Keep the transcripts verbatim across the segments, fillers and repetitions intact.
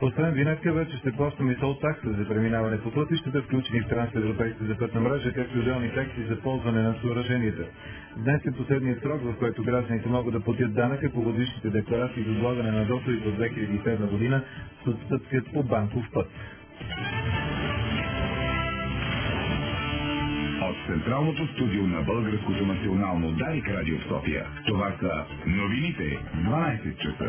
Освен винетка, вече ще плащаме и тол такса за преминаване по пътищата, включени в трансевропейската пътна мрежа, както и отделни такси за ползване на съоръженията. Днес е последният срок, в който гражданите могат да платят данъка по годишните декларации за облагане на доходите от две хиляди и седма година с отстъпкът по банков път. От централното студио на Българското национално Дарик радио в София. Това са новините дванайсет часа.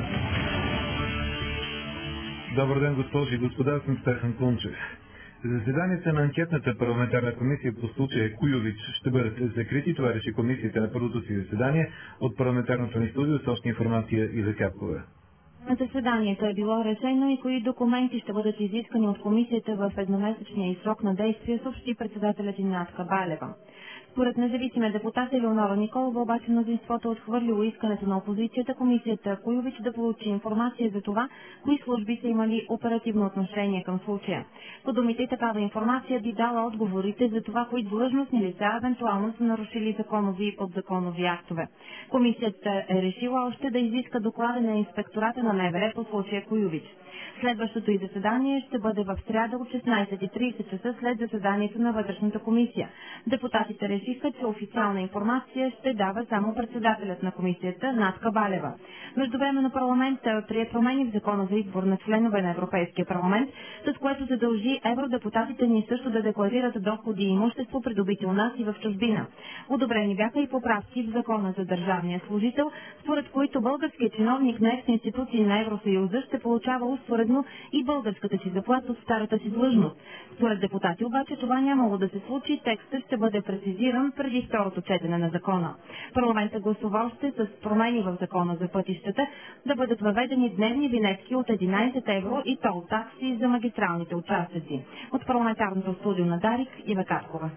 Добър ден, госпожи и господа, съм Стефан Кунчев. Заседанията на анкетната парламентарна комисия по случая Куйович ще бъдат закрити. Това реши комисията на първото си заседание. От парламентарното ни студио с още информация и закапкове. На заседанието е било решено и кои документи ще бъдат изискани от комисията в едномесечния срок на действие, съобщи председателят Натка Балева. Според независимия депутат Елеонора Николова, обаче мнозинството отхвърлило искането на опозицията комисията Куйович да получи информация за това, кои служби са имали оперативно отношение към случая. По думите, такава информация би дала отговорите за това, кои длъжностни лица евентуално са нарушили законови и подзаконови актове. Комисията е решила още да изиска доклада на инспектората на МВР по случая Куйович. Следващото и заседание ще бъде в сряда от шестнайсет и трийсет часа след заседанието на вътрешната комисия. Депутатите решиха, че официална информация ще дава само председателят на комисията Натка Балева. Междувременно парламентът прие промени в закона за избор на членове на Европейския парламент, с което задължи евродепутатите ни също да декларират доходи и имущество, придобити у нас и в чужбина. Одобрени бяха и поправки в закона за държавния служител, според които българският чиновник на институции на Евросъюза ще получава успоредно и българската си заплата от старата си длъжност. Според депутати обаче това нямало да се случи, текстът ще бъде прецизиран преди второто четене на закона. Парламентът гласува още с промени в закона за пътищата да бъдат въведени дневни винетки от единайсет евро и тол такси за магистралните участъци. От парламентарното студио на Дарик Ива Каркова.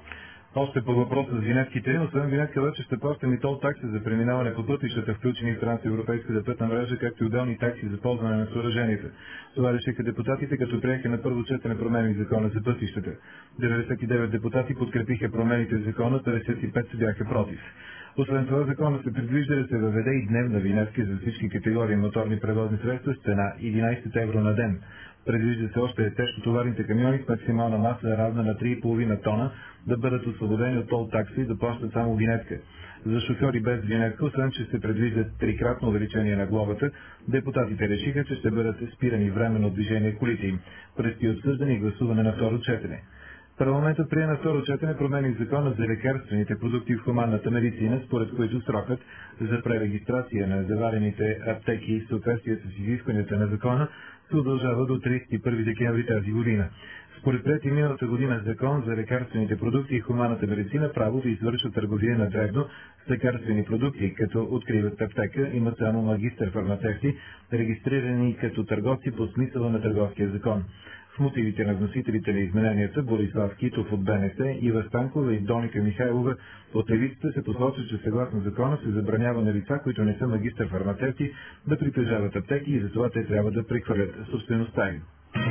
Още по въпроса с винетките, освен винетка вече ще плащаме и тол такси за преминаване по пътищата, включени в трансевропейската пътна мрежа, както и отделни такси за ползване на съоръженията. Това решиха депутатите, като приеха на първо четене промени в закона за пътищата. деветдесет и девет депутати подкрепиха промените в закона, петдесет и пет се бяха против. Освен това, закона се предвижда да се въведе и дневна винетка за всички категории моторни превозни средства с цена единайсет евро на ден. Предвижда се още тежкотоварните камиони с максимална маса равна на три и половина тона да бъдат освободени от тол такси и да плащат само винетка. За шофьори без винетка, освен че се предвижда трикратно увеличение на глобата, депутатите решиха, че ще бъдат спирани временно движение колите им. Предстои обсъждане и гласуване на второ четене. Парламентът прие на второ четене промени в закона за лекарствените продукти в хуманната медицина, според които срокът за пререгистрация на заварените аптеки в съответствие с изискванията на закона се удължава до трийсет и първи декември тази година. Според приетия миналата година закон за лекарствените продукти и хуманната медицина, право да извършва търговия на дребно с лекарствени продукти, като откриват аптека, имат само магистър-фармацевти, регистрирани като търговци по смисъла на Търговския закон. В мотивите на вносителите на измененията Борислав Китов от БНС, Ива Станкова и Доника Михайлова от левицата се посочва, че съгласно закона се забранява на лица, които не са магистър-фармацевти, да притежават аптеки и затова те трябва да прехвърлят собствеността им.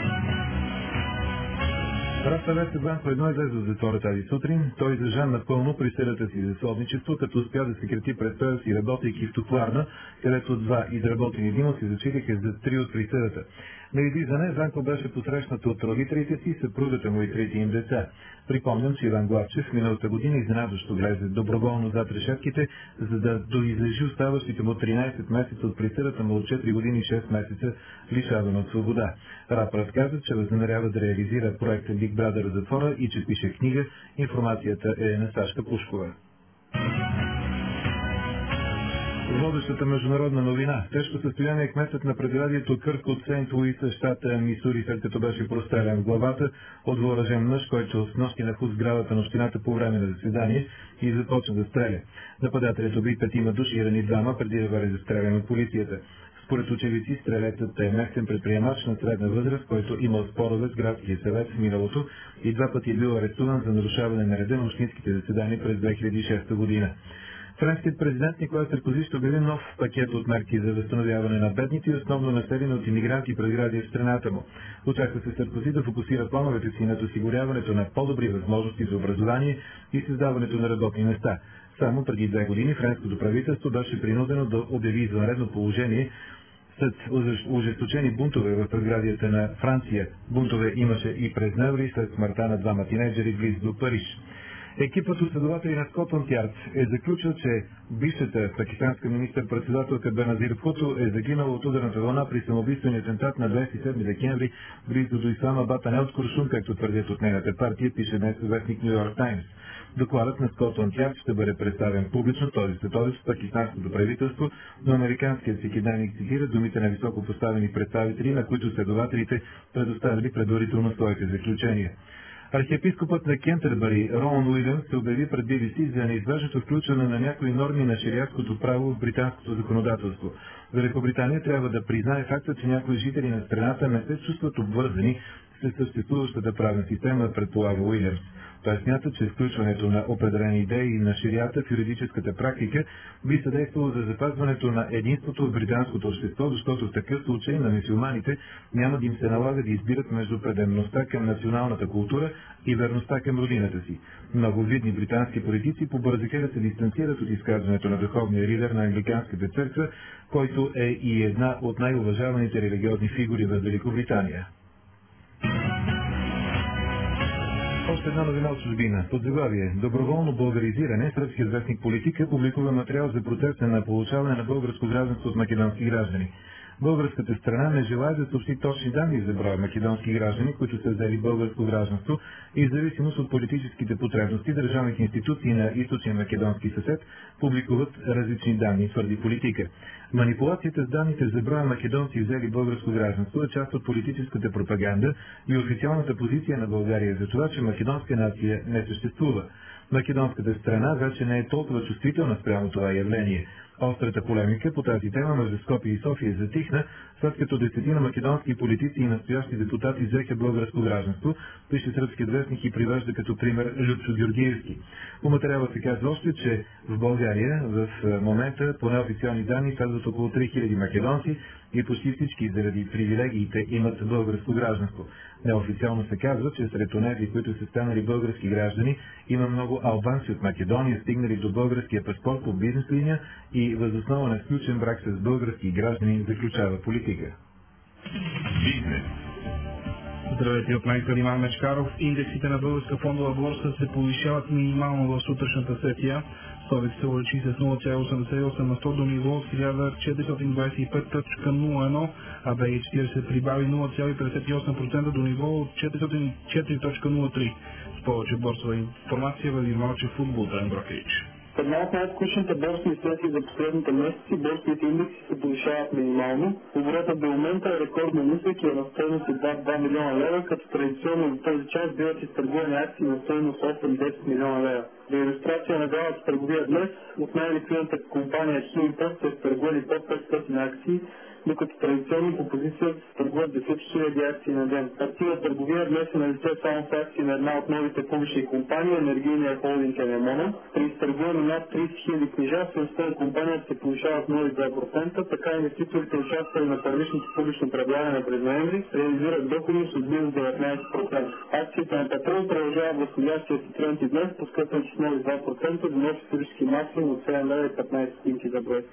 Разставец Банко едно излезе от затвора тази сутрин. Той издържа напълно присъдата си за сводничество, като успя да съкрати престоя си, работейки в топларна, където два изработени дима се зачитаха за три от присъдата. На излизане Занко беше посрещнат от родителите си, съпругата му и трите им деца. Припомням, че Иван Главчев миналата година изненадващо влезе доброволно зад решетките, за да доизлежи оставащите му тринайсет месеца от присъдата му от четири години и шест месеца лишаван от свобода. Рап разказа, че възнамерява да реализира проекта Big Brother в затвора и че пише книга. Информацията е на Сашка Пушкова. Водещата международна новина. Тежко състояние кметът на предградието Кърк от Сейнт Луис, щата Мисури, след като беше прострелян в главата от въоръжен мъж, който с нощи нахлу сградата на общината по време на заседание и започна да стреля. Нападателят уби петима души и рани двама, преди да бъде застрелян от полицията. Според очевидци, стрелецът е местен предприемач на средна възраст, който имал спорове с градския съвет в миналото и два пъти е бил арестуван за нарушаване на реда на общинските заседания през две хиляди и шеста година. Френският президент Никола Саркози ще обяви нов пакет от мерки за възстановяване на бедните и основно населени от имигранти предградия в страната му. Очаква се Саркози да фокусира плановете си над осигуряването на по-добри възможности за образование и създаването на работни места. Само преди две години френското правителство беше принудено да обяви извънредно положение След ожесточени бунтове в предградията на Франция, бунтове имаше и през ноември след смъртта на двама тинейджери близо до Париж. Екипът от следователи на Скотланд Ярд е заключил, че бившата пакистанска министър-председателка Беназир Бхуто е загинала от ударната вълна при самоубийствения атентат на двадесет и седми декември близо до Исламабад, а не от куршум, както твърдят от нейната партия, пише днес вестник Ню Йорк Таймс. Докладът на Скотланд Ярд ще бъде представен публично този следобед в пакистанското правителство, но американският всекидневник цитира думите на високо поставени представители, на които следователите предоставили предварително своите заключения. Архиепископът на Кентербъри Роуън Уилямс се обяви пред Би Би Си за неизбежното включване на някои норми на шериатското право в британското законодателство. Великобритания трябва да признае факта, че някои жители на страната не се чувстват обвързани с съществуващата правна система, предполага Уилямс. Той смята, че включването на определени идеи на шериата в юридическата практика би съдействало за запазването на единството в британското общество, защото в такъв случай на мюсюлманите няма да им се налага да избират между преданността към националната култура и верността към родината си. Много видни британски политици побързаха да се дистанцират от изказването на духовния лидер на англиканската църква, който е и една от най-уважаваните религиозни фигури в Великобритания. Още една новина от чужбина. Под заглавие Доброволно българизиране, сръбският вестник Политика публикува материал за процеса на получаване на българско гражданство от македонски граждани. Българската страна не желае да съобщи точни данни за броя македонски граждани, които са взели българско гражданство и в зависимост от политическите потребности, държавните институции на източния македонски съсед публикуват различни данни, твърди Политика. Манипулацията с данните за броя македонци взели българско гражданство е част от политическата пропаганда и официалната позиция на България за това, че македонска нация не съществува. Македонската страна вече не е толкова чувствителна спрямо това явление. Острата полемика по тази тема между Скопие и София затихна, след като десетина македонски политици и настоящи депутати взеха българско гражданство, пише сръбският вестник и привежда като пример Любчо Георгиевски. По материала се казва още, че в България в момента по неофициални данни следват около три хиляди македонци и почти всички заради привилегиите имат българско гражданство. Неофициално се казва, че сред онези, които са станали български граждани, има много албанци от Македония, стигнали до българския паспорт по бизнес линия и въз основа на сключен брак с български граждани, заключава Политика. Бизнес. Здравейте от мен, Калиман Мечкаров. Индексите на българска фондова борса се повишават минимално в сутрешната сесия. Стовик се увеличи с нула цяло осемдесет и осем на сто до ниво от хиляда четиристотин двадесет и пет цяло нула едно, а Б И четиридесет прибави нула цяло петдесет и осем процента до ниво от четиристотин и четири цяло нула три. С повече борсова информация във Малчев футбол Трен Брокевич. Една от най-скучните борсови сесии за последните месеци, борсовите индекси се повишават минимално. Оборотът до момента е рекордно нисък и е на стойност едва два милиона лева, като традиционно за този час биват изтъргувани акции на стойност осем до десет милиона лева. За иллюстрация на главата търговия днес от най-ликвидната компания Химпорт са изтъргували под петстотин акции, докато традиционно по позиция се търгуват десет хиляди акции на ден. Активна търговия днес е налице само с акции на една от новите публични компании, енергийния холдинг Енемона. При изтъргуване над тридесет хиляди книжа, стоеността на компанията се повишава с нула цяло две процента, така инвеститорите, участвали на първичното публично предлагане през ноември, реализират доходност от близо деветнадесет процента. Акциите на Петрол продължават възходящия си тренд и днес, поскъпвайки с нула цяло два процента до нов исторически максимум от седем лева и петнадесет стотинки за брой.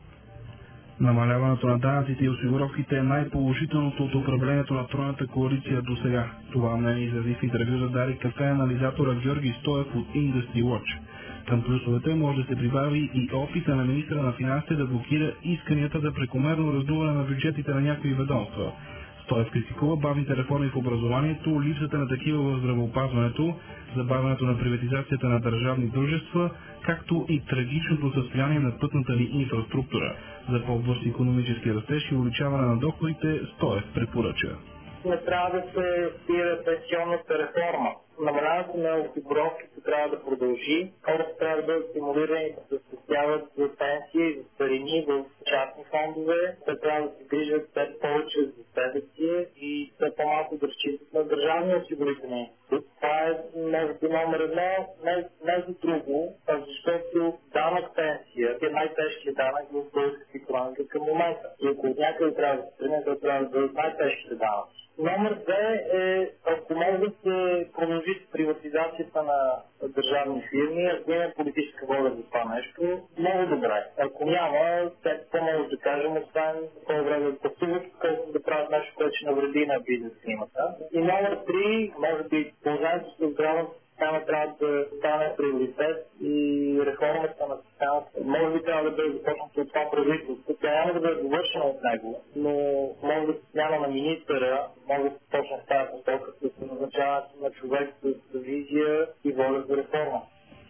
Намаляването на данъците и осигуровките е най-положителното от управлението на тройната коалиция до сега. Това мнение изрази в интервю за Дарик Кафе анализатора Георги Стоев от Industry Watch. Към плюсовете може да се прибави и опита на министра на финансите да блокира исканията за прекомерно раздуване на бюджетите на някои ведомства. Стоев критикува бавните реформи в образованието, липсата на такива в здравеопазването, забавянето на приватизацията на държавни дружества, както и трагичното състояние на пътната ни инфраструктура. За по-бърз икономически растеж и увеличаване на доходите Стоев препоръча. Не трябва да се спира пенсионната реформа. Намаляването на осигуровките трябва да продължи. Хората трябва да бъдат стимулирани да се спестяват за пенсии и за старини в частни фондове. Те трябва да се грижат все повече за себе си и все по-малко да разчитат на държавния осигурителен институт. Това е може би номер едно, не, не за друго, а защото данък пенсия е най-тежкият данък в българската икономика към момента. И ако от някъде трябва да се тръгне, то трябва да бъдат най-тежките данъци. Номер две е, ако може да се продължи с приватизацията на държавни фирми, ако има политическа воля за това нещо, много добре. Ако няма, какво може да каже кажем, освен по-добре да пътуват, колкото да правят нещо, което ще навреди на бизнес климата. И номер три, може би положението с здравната система трябва да стане приоритет и реформата на системата може би трябва да бъде започната от това правителство. Тя няма да бъде довършена от него, но може да се смяна на министъра, може да се почне с тази посока с назначаването на човек с визия и воля за реформа.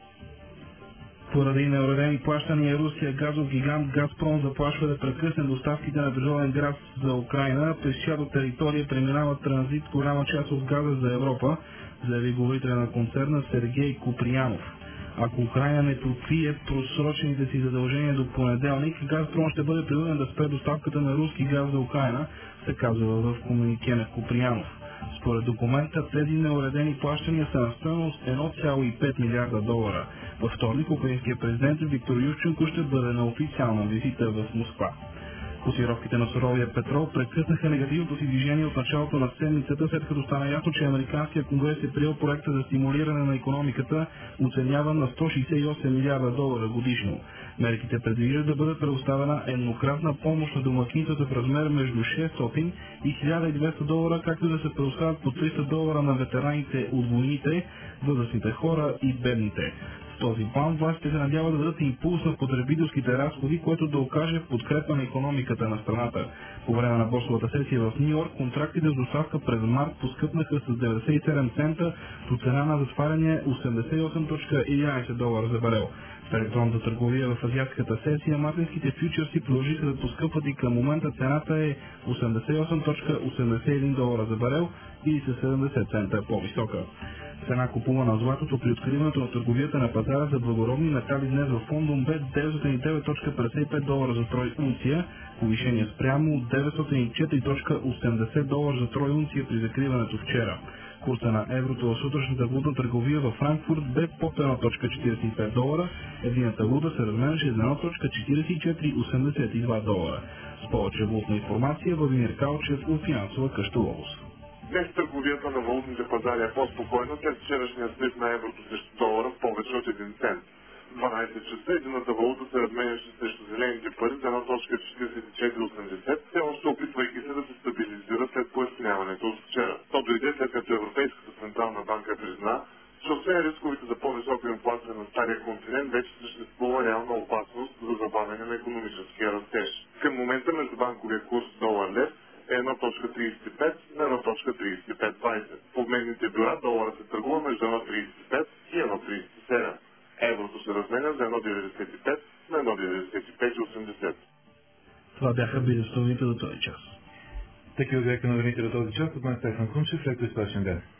Поради неуредени плащания, руския газов гигант Газпром заплашва да прекъсне доставките на природен газ за Украйна, през чиято територия преминава транзит голяма част от газа за Европа, заяви говорителя на концерна Сергей Куприянов. Ако Украйна не покрие просрочените си задължения до понеделник, Газпром ще бъде принуден да спре доставката на руски газ за Украйна, се казва в комюнике на Куприянов. Според документа, тези неуредени плащания са на стойност едно цяло и пет милиарда долара. Във вторник украинският президент Виктор Ющенко ще бъде на официална визита в Москва. Котировките на суровия петрол прекъснаха негативното си движение от началото на седмицата, след като стана ясно, че Американският конгрес е приел проекта за стимулиране на икономиката, оценяван на сто шейсет и осем милиарда долара годишно. Мерките предвиждат да бъде предоставена еднократна помощ на домакинствата в размер между шестстотин и хиляда и двеста долара, както да се предоставят по триста долара на ветераните от войните, възрастните хора и бедните. В този план властите се надяват да дадат импулс на потребителските разходи, което да окаже подкрепа на икономиката на страната. По време на борсовата сесия в Ню Йорк контрактите с доставка през март поскъпнаха с деветдесет и седем цента, до цена на затваряне осемдесет и осем цяло и единадесет долара за барел. В електронната търговия в азиатската сесия материнските фьючерси продължиха да поскъпват и към момента цената е осемдесет и осем цяло осемдесет и един долара за барел и със седемдесет цента по-висока. Цена купувана на златото при откриването на търговията на пазара за благородни метали днес в Лондон бе деветстотин и девет цяло петдесет и пет долара за трой унция, повишение спрямо деветстотин и четири цяло осемдесет долара за трой унция при закриването вчера. Курса на еврото в сутрешната валутна търговия във Франкфурт бе под едно цяло четиридесет и пет долара, едината валута се разменяше за едно цяло четиридесет и четири цяло осемдесет и два долара. С повече валутна информация Владимир Калчев от финансова къща Логос. Днес търговията на валутните пазари е по-спокойна след вчерашния срив на еврото срещу долара в повече от един цент. В дванадесет часа едината валута се разменяше срещу зелените пари за едно цяло четиридесет и четири цяло осемдесет, все още опитвайки се да се стабилизира след поясняването от вчера. То дойде след като Европейската централна банка призна, че освен рисковете за по-висока инфлация на стария континент, вече съществува реална опасност за забавяне на икономическия растеж. Към момента междубанковия курс долар-лев е едно цяло тридесет и пет на едно цяло тридесет и пет двадесет. В обменните бюра долара се търгува между едно цяло тридесет и пет и едно цяло тридесет и седем. Еврото се разменя за едно цяло деветдесет и пет на едно цяло деветдесет и пет и осемдесет. Това бяха бизнес новините до този час. Такива бяха новините до този час от мен Стефан Кунчев, след изпращен ден.